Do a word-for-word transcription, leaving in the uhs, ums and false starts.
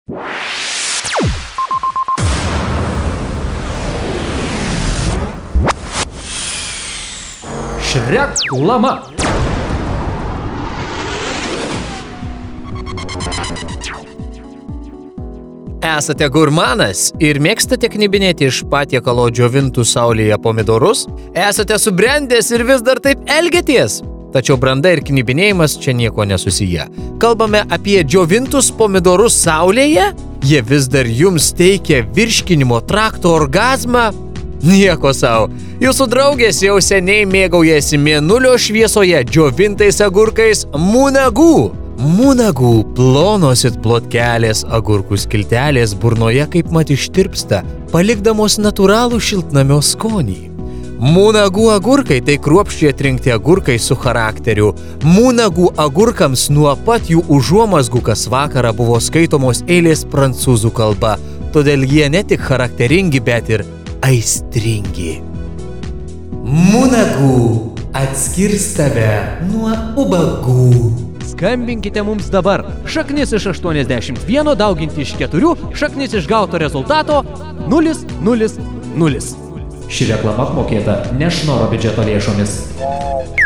Šreklama. Esate gurmanas ir mėgstate knibinėti iš patiekalo džiovintų saulėje pomidorus? Esate subrendęs ir vis dar taip elgiatės? Tačiau branda ir knibinėjimas čia nieko nesusiję. Kalbame apie džiovintus pomidorus saulėje? Jie vis dar jums teikia virškinimo trakto orgazmą? Nieko sau. Jūsų draugės jau seniai mėgaujasi mėnulio šviesoje džiovintais agurkais Munagų. Munagų plonos it plotkelės agurkų skiltelės burnoje kaip mat ištirpsta, palikdamos natūralų šiltnamio skonį. Munagų agurkai tai kruopščiai atrinkti agurkai su charakteriu. Munagų agurkams nuo pat jų užuomazgų kas vakarą buvo skaitomos eilės prancūzų kalba, todėl jie ne tik charakteringi, bet ir aistringi. Munagų atskirs tave nuo ubagų. Skambinkite mums dabar. Šaknis iš aštuoniasdešimt vieno dauginti iš keturių, šaknis iš gauto rezultato nulis nulis nulis. Ši reklama apmokėta ne šnoro biudžeto lėšomis.